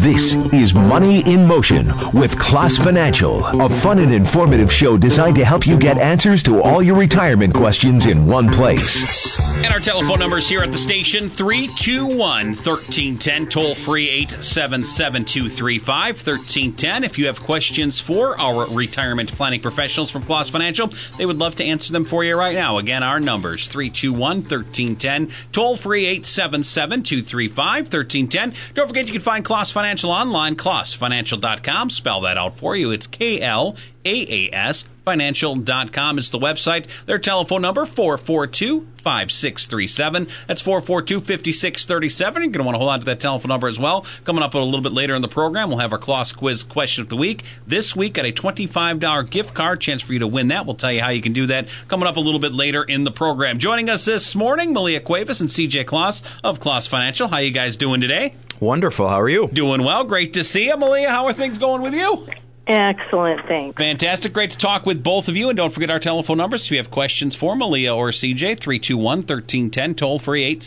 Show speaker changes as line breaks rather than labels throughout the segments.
This is Money in Motion with Klaas Financial, a fun and informative show designed to help you get answers to all your retirement questions in one place.
And our telephone numbers here at the station, 321-1310, toll-free 877-235-1310. If you have questions for our retirement planning professionals from Klaas Financial, they would love to answer them for you right now. Again, our numbers, 321-1310, toll-free 877-235-1310. Don't forget you can find Klaas Financial online, klaasfinancial.com. Spell that out for you. It's KLAAS. Financial.com is the website. Their telephone number, 442-5637. That's 442-5637. You're going to want to hold on to that telephone number as well. Coming up a little bit later in the program, we'll have our Klaas Quiz question of the week. This week, got a $25 gift card. Chance for you to win that. We'll tell you how you can do that coming up a little bit later in the program. Joining us this morning, Malia Cuevas and CJ Klaas of Klaas Financial. How you guys doing today?
Wonderful. How are you?
Doing well. Great to see you. Malia, how are things going with you?
Excellent, thanks.
Fantastic. Great to talk with both of you. And don't forget our telephone numbers. If you have questions for Malia or CJ, 321-1310, toll-free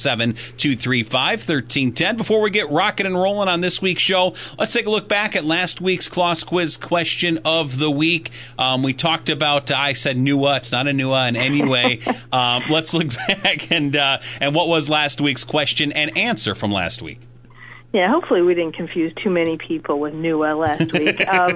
877-235-1310. Before we get rocking and rolling on this week's show, let's take a look back at last week's Klaas Quiz question of the week. We talked about, I said NUA. It's not a NUA, an NUA. Let's look back and what was last week's question and answer from last week.
Yeah, hopefully we didn't confuse too many people with NUA last week.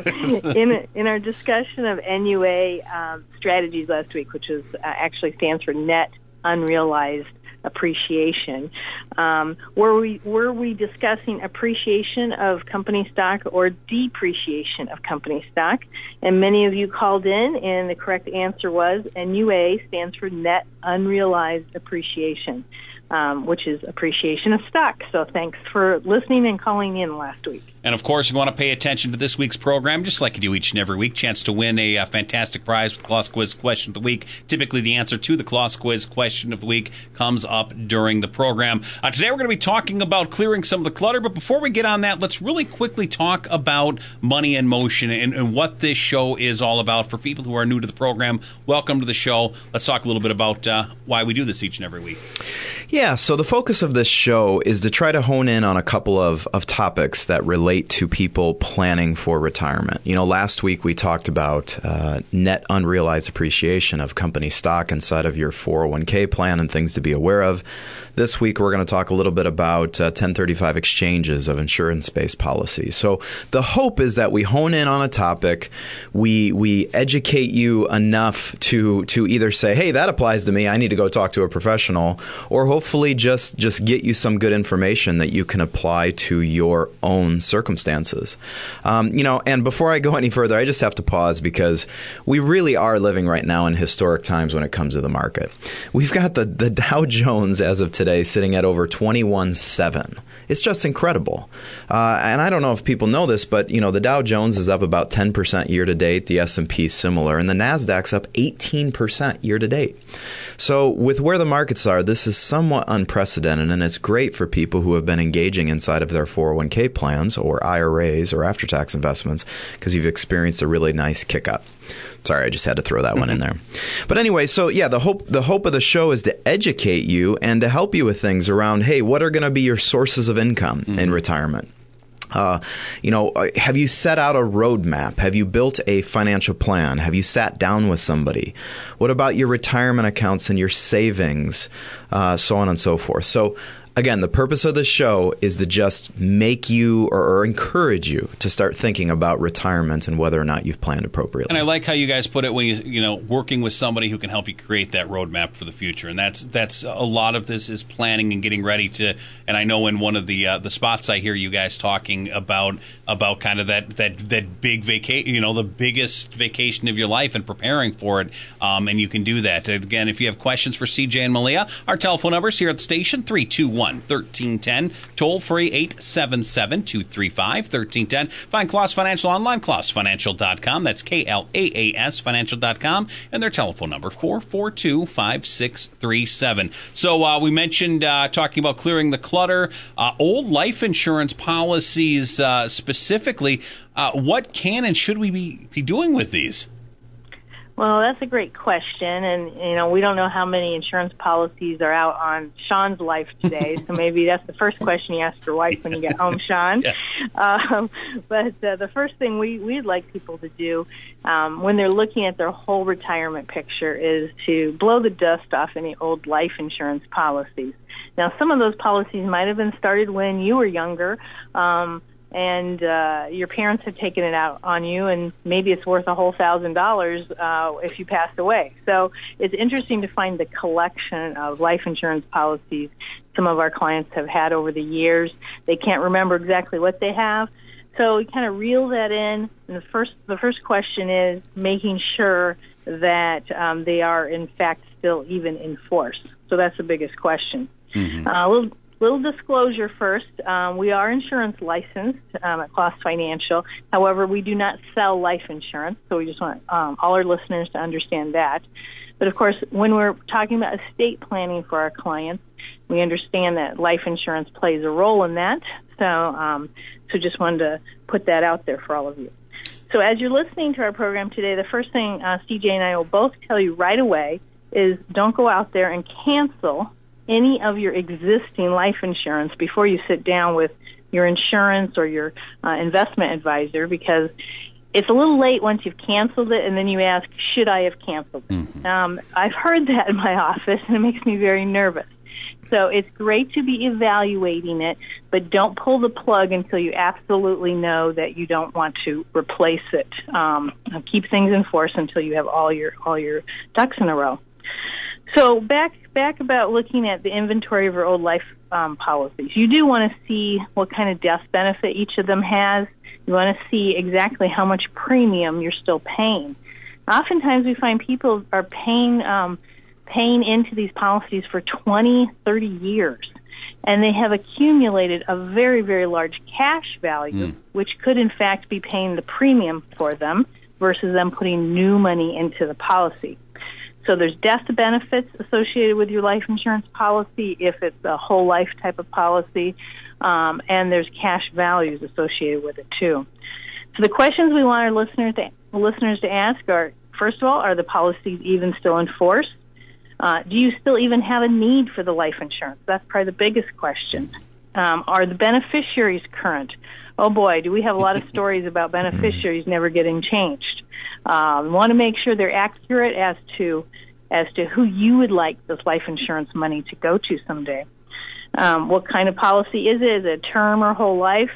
In our discussion of NUA strategies last week, which is actually stands for Net Unrealized Appreciation, were we discussing appreciation of company stock or depreciation of company stock? And many of you called in, and the correct answer was NUA stands for Net Unrealized Appreciation, which is appreciation of stock. So thanks for listening and calling in last week.
And, of course, you want to pay attention to this week's program, just like you do each and every week. Chance to win a fantastic prize with the Klaas Quiz question of the week. Typically, the answer to the Klaas Quiz question of the week comes up during the program. Today, we're going to be talking about clearing some of the clutter. But before we get on that, let's really quickly talk about Money in Motion and what this show is all about. For people who are new to the program, welcome to the show. Let's talk a little bit about why we do this each and every week.
Yeah, so the focus of this show is to try to hone in on a couple of topics that relate to people planning for retirement. You know, last week we talked about net unrealized appreciation of company stock inside of your 401k plan and things to be aware of. This week we're going to talk a little bit about 1035 exchanges of insurance-based policies. So the hope is that we hone in on a topic, we educate you enough to either say, hey, that applies to me, I need to go talk to a professional, or hopefully just get you some good information that you can apply to your own circumstances. And before I go any further, I just have to pause because we really are living right now in historic times when it comes to the market. We've got the Dow Jones as of today sitting at over 21.7. It's just incredible. And I don't know if people know this, but the Dow Jones is up about 10% year to date. The S&P similar, and the Nasdaq's up 18% year to date. So with where the markets are, this is somewhat unprecedented, and it's great for people who have been engaging inside of their 401k plans or IRAs or after-tax investments because you've experienced a really nice kick-up. Sorry, I just had to throw that one in there. But anyway, so yeah, the hope of the show is to educate you and to help you with things around, hey, what are going to be your sources of income in retirement? Have you set out a roadmap? Have you built a financial plan? Have you sat down with somebody? What about your retirement accounts and your savings, so on and so forth? So again, the purpose of this show is to just make you or encourage you to start thinking about retirement and whether or not you've planned appropriately.
And I like how you guys put it when you working with somebody who can help you create that roadmap for the future. And that's a lot of this is planning and getting ready to. And I know in one of the spots I hear you guys talking about kind of that big vacation, the biggest vacation of your life and preparing for it. And you can do that. Again, if you have questions for CJ and Malia, our telephone numbers here at the station, 321-1310, toll-free 877-235-1310. Find Klaas Financial online, klaasfinancial.com. That's KLAAS financial.com. And their telephone number, 442-5637. So we mentioned talking about clearing the clutter, old life insurance policies specifically. What can and should we be doing with these?
Well, that's a great question, and we don't know how many insurance policies are out on Sean's life today, so maybe that's the first question you ask your wife when you get home, Sean.
Yes.
But the first thing we'd like people to do when they're looking at their whole retirement picture is to blow the dust off any old life insurance policies. Now, some of those policies might have been started when you were younger, and your parents have taken it out on you, and maybe it's worth a whole $1,000 if you passed away. So it's interesting to find the collection of life insurance policies some of our clients have had over the years. They can't remember exactly what they have, so we kind of reel that in. And the first question is making sure that they are in fact still even in force. So that's the biggest question. Mm-hmm. Little disclosure first. We are insurance licensed at Kloss Financial. However, we do not sell life insurance, so we just want all our listeners to understand that. But, of course, when we're talking about estate planning for our clients, we understand that life insurance plays a role in that. So just wanted to put that out there for all of you. So as you're listening to our program today, the first thing CJ and I will both tell you right away is don't go out there and cancel any of your existing life insurance before you sit down with your insurance or your investment advisor, because it's a little late once you've canceled it, and then you ask, should I have canceled it? Mm-hmm. I've heard that in my office, and it makes me very nervous. So it's great to be evaluating it, but don't pull the plug until you absolutely know that you don't want to replace it. Keep things in force until you have all your ducks in a row. So back about looking at the inventory of your old life policies. You do want to see what kind of death benefit each of them has. You want to see exactly how much premium you're still paying. Oftentimes we find people are paying into these policies for 20, 30 years, and they have accumulated a very, very large cash value, which could in fact be paying the premium for them versus them putting new money into the policy. So there's death benefits associated with your life insurance policy if it's a whole life type of policy, and there's cash values associated with it too. So the questions we want our listeners to ask are, first of all, are the policies even still in force? Do you still even have a need for the life insurance? That's probably the biggest question. Are the beneficiaries current? Oh boy, do we have a lot of stories about beneficiaries never getting changed. We want to make sure they're accurate as to who you would like this life insurance money to go to someday. What kind of policy is it? Is it term or whole life?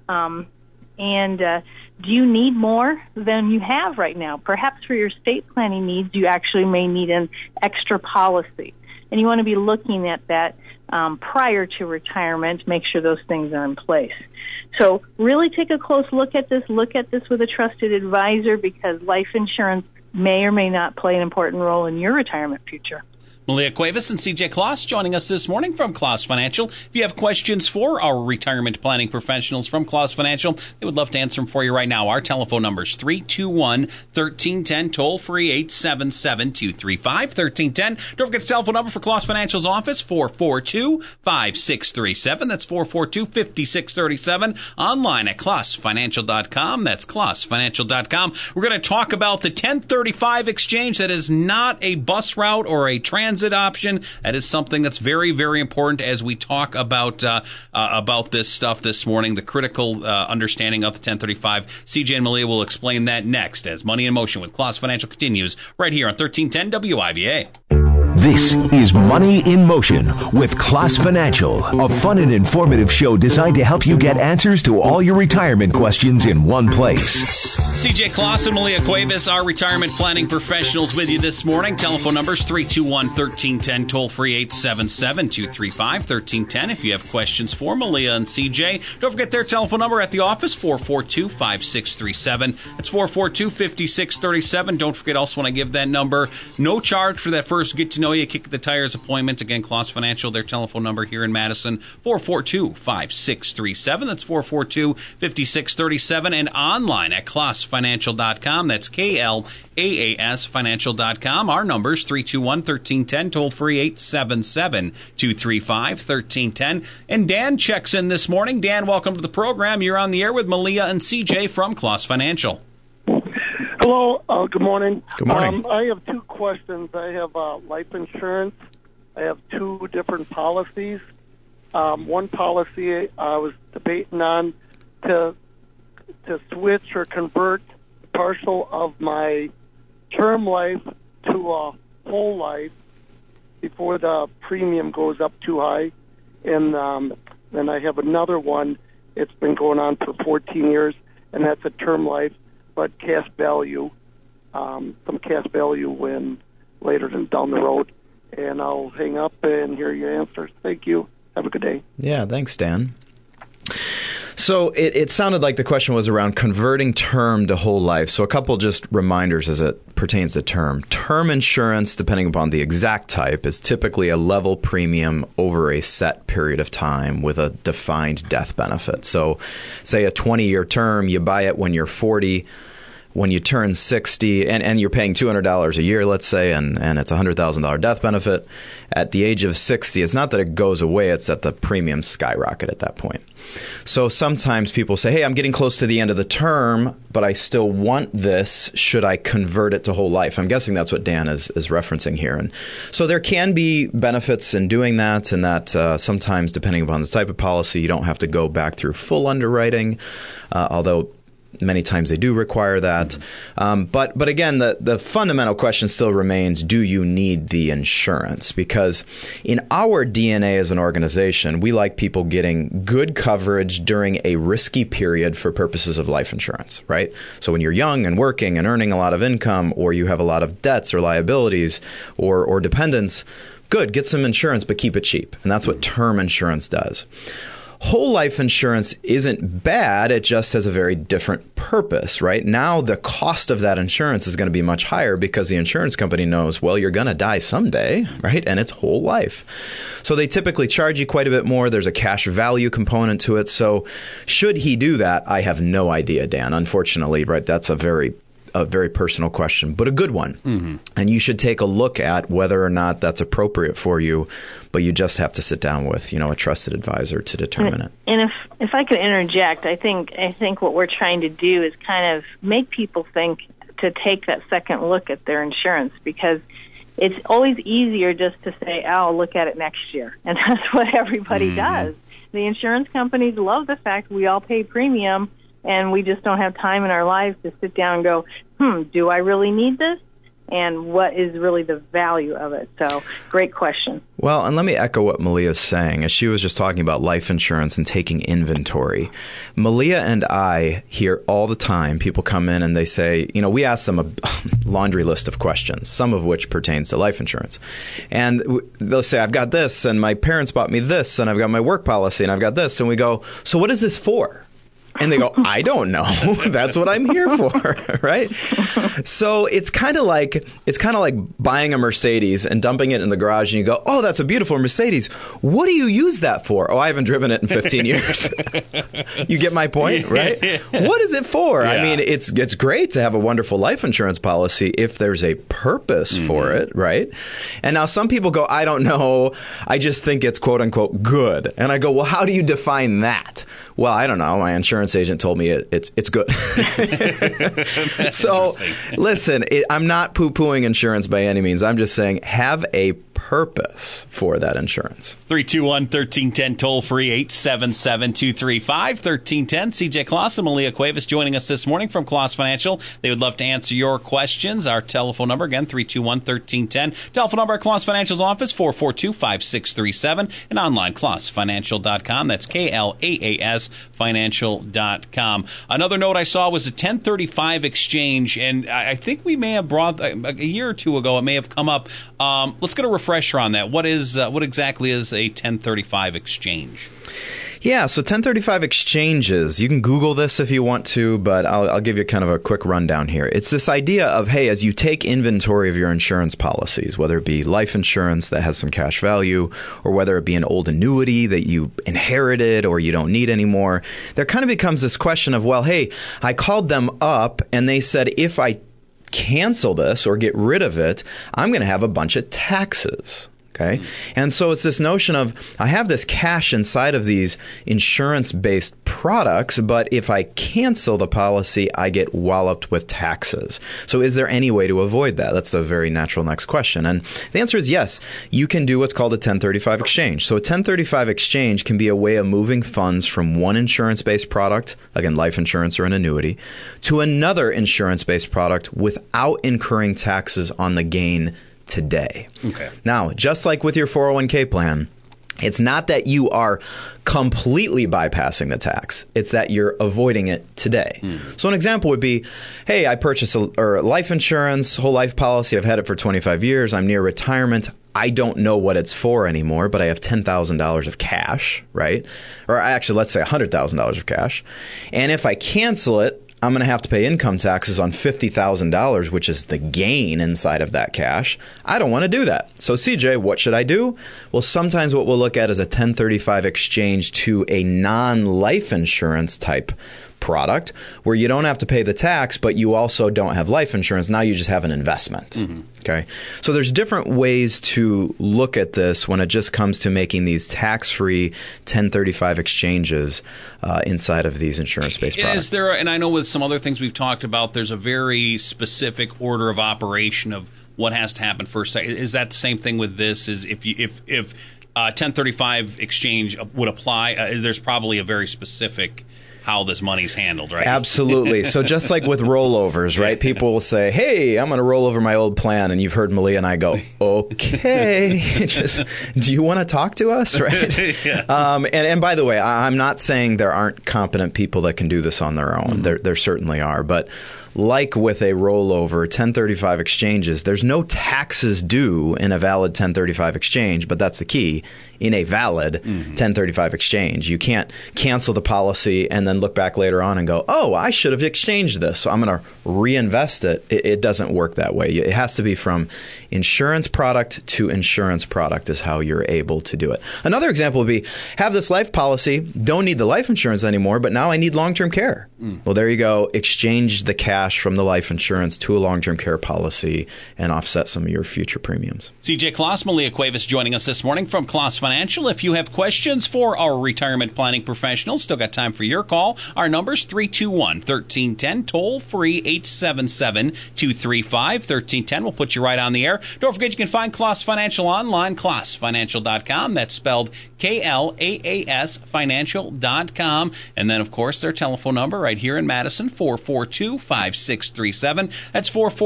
And do you need more than you have right now? Perhaps for your estate planning needs, you actually may need an extra policy. And you want to be looking at that prior to retirement, make sure those things are in place. So really take a close look at this with a trusted advisor, because life insurance may or may not play an important role in your retirement future.
Malia Cuevas and CJ Kloss joining us this morning from Kloss Financial. If you have questions for our retirement planning professionals from Kloss Financial, they would love to answer them for you right now. Our telephone number is 321-1310, toll-free 877-235-1310. Don't forget the telephone number for Kloss Financial's office, 442-5637. That's 442-5637. Online at klossfinancial.com. That's klossfinancial.com. We're going to talk about the 1035 exchange. That is not a bus route or a transit option. That is something that's very, very important as we talk about this stuff this morning, the critical understanding of the 1035. CJ and Malia will explain that next as Money in Motion with Kloss Financial continues right here on 1310 WIVA.
This is Money in Motion with Kloss Financial, a fun and informative show designed to help you get answers to all your retirement questions in one place.
CJ Kloss and Malia Cuevas, our retirement planning professionals, with you this morning. Telephone numbers 321-1310, toll-free 877-235-1310. If you have questions for Malia and CJ, don't forget their telephone number at the office, 442-5637. That's 442-5637. Don't forget also when I give that number, no charge for that first get-to-know you, kick the tires appointment. Again, Kloss Financial, their telephone number here in Madison, 442-5637. That's 442-5637. And online at klossfinancial.com. That's KLAAS financial.com. Our numbers 321-1310, toll free 877-235-1310. And Dan checks in this morning. Dan, welcome to the program. You're on the air with Malia and CJ from Kloss Financial.
Hello, Hello. Good morning.
Good morning.
I have two questions. I have life insurance. I have two different policies. One policy I was debating on to switch or convert partial of my term life to a whole life before the premium goes up too high. And then I have another one. It's been going on for 14 years, and that's a term life, but cash value, some cash value when later down the road. And I'll hang up and hear your answers. Thank you. Have a good day.
Yeah, thanks, Dan. So it sounded like the question was around converting term to whole life. So a couple just reminders as it pertains to term. Term insurance, depending upon the exact type, is typically a level premium over a set period of time with a defined death benefit. So say a 20-year term, you buy it when you're 40. When you turn 60 and you're paying $200 a year, let's say, and it's a $100,000 death benefit, at the age of 60, it's not that it goes away, it's that the premiums skyrocket at that point. So sometimes people say, hey, I'm getting close to the end of the term, but I still want this. Should I convert it to whole life? I'm guessing that's what Dan is referencing here. And so there can be benefits in doing that, and that sometimes, depending upon the type of policy, you don't have to go back through full underwriting, although many times they do require that. But again, the fundamental question still remains, do you need the insurance? Because in our DNA as an organization, we like people getting good coverage during a risky period for purposes of life insurance, right? So when you're young and working and earning a lot of income, or you have a lot of debts or liabilities or dependents, good, get some insurance, but keep it cheap. And that's what term insurance does. Whole life insurance isn't bad. It just has a very different purpose, right? Now the cost of that insurance is going to be much higher because the insurance company knows, well, you're going to die someday, right? And it's whole life. So they typically charge you quite a bit more. There's a cash value component to it. So should he do that? I have no idea, Dan. Unfortunately, right? That's a very personal question, but a good one. Mm-hmm. And you should take a look at whether or not that's appropriate for you, but you just have to sit down with, a trusted advisor to determine it.
And if I could interject, I think what we're trying to do is kind of make people think to take that second look at their insurance, because it's always easier just to say, I'll look at it next year. And that's what everybody does. The insurance companies love the fact we all pay premium, and we just don't have time in our lives to sit down and go, do I really need this? And what is really the value of it? So, great question.
Well, and let me echo what Malia's saying, as she was just talking about life insurance and taking inventory. Malia and I hear all the time people come in and they say, we ask them a laundry list of questions, some of which pertains to life insurance. And they'll say, I've got this, and my parents bought me this, and I've got my work policy, and I've got this. And we go, so what is this for? And they go, I don't know. That's what I'm here for, right? So it's kind of like buying a Mercedes and dumping it in the garage, and you go, oh, that's a beautiful Mercedes. What do you use that for? Oh, I haven't driven it in 15 years. You get my point, right? What is it for? Yeah. I mean, it's great to have a wonderful life insurance policy if there's a purpose for it, right? And now some people go, I don't know. I just think it's quote unquote good. And I go, well, how do you define that? Well, I don't know. My insurance agent told me it's good. So, listen, I'm not poo-pooing insurance by any means. I'm just saying have a purpose for that insurance.
321-1310, toll free, 877-235-1310. CJ Kloss and Malia Cuevas joining us this morning from Kloss Financial. They would love to answer your questions. Our telephone number, again, 321-1310. Telephone number at Kloss Financial's office, 442-5637, and online, klossfinancial.com. That's KLAAS financial.com. Another note I saw was a 1035 exchange, and I think we may have brought, a year or two ago, it may have come up. Let's get a refresher on that. What exactly is a 1035 exchange?
Yeah, so 1035 exchanges, you can Google this if you want to, but I'll give you kind of a quick rundown here. It's this idea of, hey, as you take inventory of your insurance policies, whether it be life insurance that has some cash value, or whether it be an old annuity that you inherited or you don't need anymore, there kind of becomes this question of, well, hey, I called them up and they said if I cancel this or get rid of it, I'm going to have a bunch of taxes. Okay. And so it's this notion of I have this cash inside of these insurance-based products, but if I cancel the policy, I get walloped with taxes. So is there any way to avoid that? That's a very natural next question. And the answer is yes. You can do what's called a 1035 exchange. So a 1035 exchange can be a way of moving funds from one insurance-based product, again, life insurance or an annuity, to another insurance-based product without incurring taxes on the gain today. Okay. Now, just like with your 401k plan, it's not that you are completely bypassing the tax. It's that you're avoiding it today. So an example would be, hey, I purchased a life insurance, whole life policy. I've had it for 25 years. I'm near retirement. I don't know what it's for anymore, but I have $10,000 of cash, right? Or actually, let's say $100,000 of cash. And if I cancel it, I'm going to have to pay income taxes on $50,000, which is the gain inside of that cash. I don't want to do that. So CJ, what should I do? Well, sometimes what we'll look at is a 1035 exchange to a non-life insurance type product where you don't have to pay the tax, but you also don't have life insurance. Now you just have an investment. Okay. So there's different ways to look at this when it just comes to making these tax-free 1035 exchanges inside of these insurance-based products.
Is there, and I know with some other things we've talked about, there's a very specific order of operation of what has to happen first. Is that the same thing with this? Is if 1035 exchange would apply, there's probably a very specific how this money's handled, right?
Absolutely. So just like with rollovers, right? People will say, hey, I'm going to roll over my old plan. And you've heard Malia and I go, okay, do you want to talk to us, right? Yes. And by the way, I'm not saying there aren't competent people that can do this on their own. There certainly are. But like with a rollover, 1035 exchanges, there's no taxes due in a valid 1035 exchange, but that's the key. In a valid 1035 exchange, you can't cancel the policy and then look back later on and go, oh, I should have exchanged this, so I'm going to reinvest it. It doesn't work that way. It has to be from insurance product to insurance product is how you're able to do it. Another example would be, have this life policy, don't need the life insurance anymore, but now I need long-term care. Well, there you go. Exchange the cash from the life insurance to a long-term care policy and offset some of your future premiums.
CJ Kloss, Malia Cuevas joining us this morning from Kloss Financial. If you have questions for our retirement planning professionals, still got time for your call. Our number's 321-1310, toll free 877-235-1310. We'll put you right on the air. Don't forget you can find Kloss Financial online, klossfinancial.com. That's spelled Klaas financial.com. And then, of course, their telephone number right here in Madison, 442-5637. That's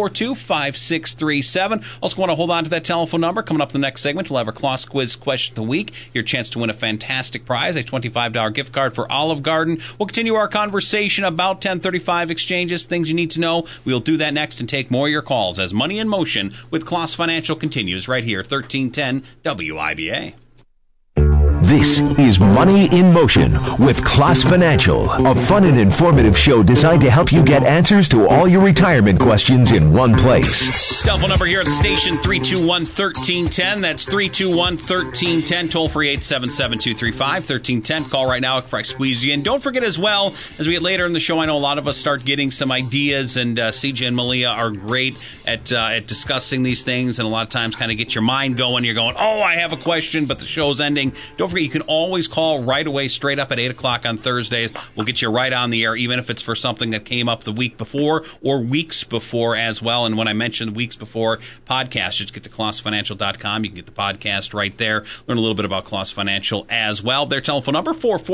442-5637. Also want to hold on to that telephone number. Coming up in the next segment, we'll have our Kloss Quiz question of the week. Your chance to win a fantastic prize, a $25 gift card for Olive Garden. We'll continue our conversation about 1035 exchanges, things you need to know. We'll do that next and take more of your calls as Money in Motion with Kloss Financial continues right here, 1310 WIBA.
This is Money in Motion with Kloss Financial, a fun and informative show designed to help you get answers to all your retirement questions in one place.
Telephone number here at the station, 321-1310. That's 321-1310. Toll free 877-235-1310. Call right now if I squeeze you in. Don't forget as well, as we get later in the show, I know a lot of us start getting some ideas, and CJ and Malia are great at discussing these things, and a lot of times kind of get your mind going. You're going, oh, I have a question, but the show's ending. Don't forget, you can always call right away, straight up at 8 o'clock on Thursdays. We'll get you right on the air, even if it's for something that came up the week before or weeks before as well. And when I mentioned the weeks before podcast, just get to klossfinancial.com. You can get the podcast right there. Learn a little bit about Kloss Financial as well. Their telephone number,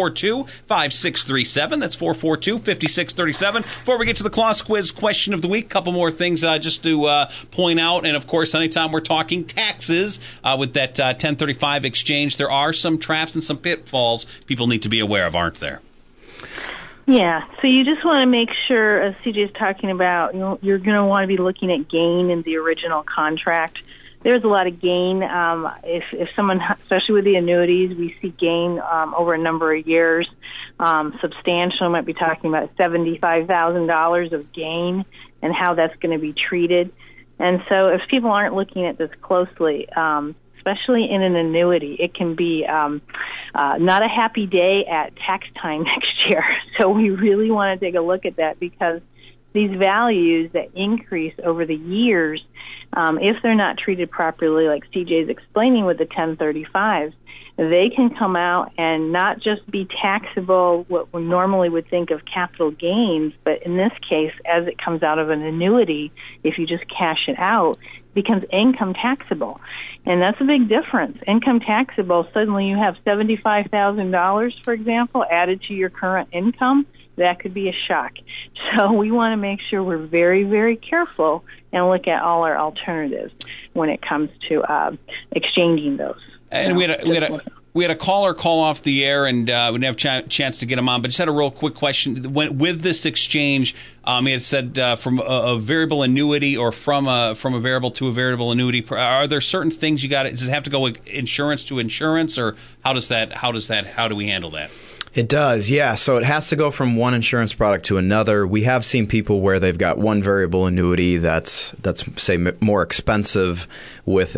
442-5637. That's 442-5637. Before we get to the Kloss Quiz question of the week, a couple more things just to point out. And, of course, anytime we're talking taxes with that 1035 exchange, there are some traps and some pitfalls people need to be aware of, aren't there?
Yeah, so you just want to make sure, as CJ is talking about, you're going to want to be looking at gain in the original contract. There's a lot of gain. If someone, especially with the annuities, we see gain over a number of years, substantial. We might be talking about $75,000 of gain and how that's going to be treated. And so if people aren't looking at this closely, especially in an annuity, it can be not a happy day at tax time next year. So we really want to take a look at that because these values that increase over the years, if they're not treated properly, like CJ's explaining with the 1035s, they can come out and not just be taxable, what we normally would think of capital gains, but in this case, as it comes out of an annuity, if you just cash it out, it becomes income taxable. And that's a big difference. Income taxable, suddenly you have $75,000, for example, added to your current income. That could be a shock. So we want to make sure we're very, very careful and look at all our alternatives when it comes to exchanging those.
And we had a caller call off the air, and we didn't have a chance to get him on, but just had a real quick question. With this exchange, he had said from a variable annuity or from a variable to a variable annuity, are there certain things you got? Does it have to go with insurance to insurance, or how do we handle that?
It does, yeah. So it has to go from one insurance product to another. We have seen people where they've got one variable annuity that's say more expensive with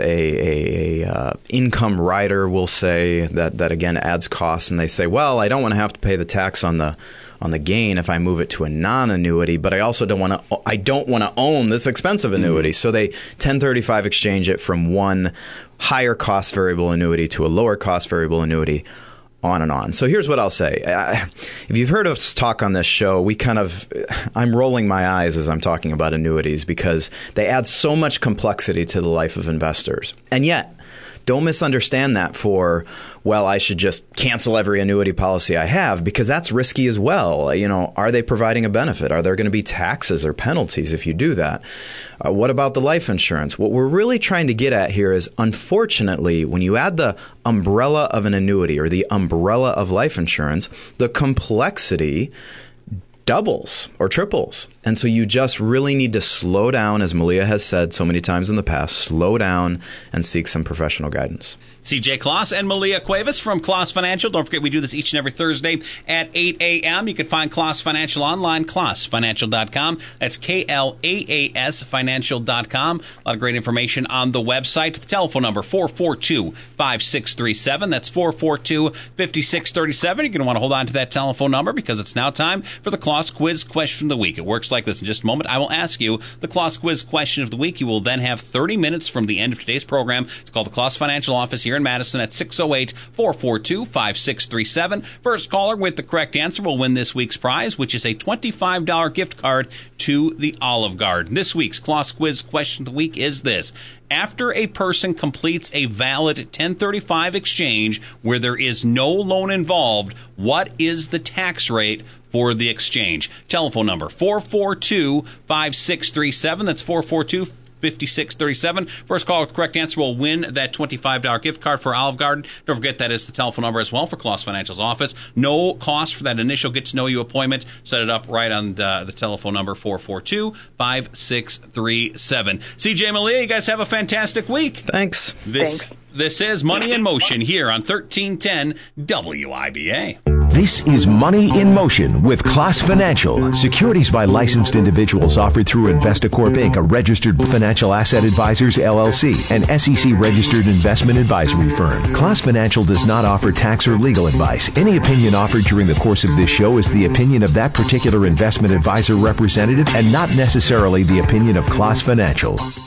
a income rider, we'll say, that again adds costs, and they say, well, I don't want to have to pay the tax on the gain if I move it to a non-annuity, but I also don't want to own this expensive annuity. So they 1035 exchange it from one higher cost variable annuity to a lower cost variable annuity, on and on. So here's what I'll say. If you've heard us talk on this show, I'm rolling my eyes as I'm talking about annuities because they add so much complexity to the life of investors. And yet, don't misunderstand that for, well, I should just cancel every annuity policy I have, because that's risky as well. You know, are they providing a benefit? Are there going to be taxes or penalties if you do that? What about the life insurance? What we're really trying to get at here is, unfortunately, when you add the umbrella of an annuity or the umbrella of life insurance, the complexity doubles or triples. And so you just really need to slow down, as Malia has said so many times in the past, slow down and seek some professional guidance.
CJ Kloss and Malia Cuevas from Kloss Financial. Don't forget, we do this each and every Thursday at 8 a.m. You can find Kloss Financial online, klossfinancial.com. That's KLAAS financial.com. A lot of great information on the website. The telephone number, 442-5637. That's 442-5637. You're going to want to hold on to that telephone number because it's now time for the Kloss Quiz Question of the Week. It works like this. In just a moment, I will ask you the Kloss Quiz Question of the Week. You will then have 30 minutes from the end of today's program to call the Kloss Financial office here in Madison at 608-442-5637. First caller with the correct answer will win this week's prize, which is a $25 gift card to the Olive Garden. This week's Kloss Quiz Question of the Week is this. After a person completes a valid 1035 exchange where there is no loan involved, what is the tax rate for the exchange? Telephone number, 442-5637. That's 442-5637. First call with the correct answer will win that $25 gift card for Olive Garden. Don't forget that is the telephone number as well for Kloss Financial's office. No cost for that initial get-to-know-you appointment. Set it up right on the telephone number, 442-5637. CJ, Malia, you guys have a fantastic week.
Thanks.
This is Money in Motion here on 1310 WIBA.
This is Money in Motion with Kloss Financial. Securities by licensed individuals offered through Investacorp Inc., a registered financial asset advisors LLC, an SEC-registered investment advisory firm. Kloss Financial does not offer tax or legal advice. Any opinion offered during the course of this show is the opinion of that particular investment advisor representative and not necessarily the opinion of Kloss Financial.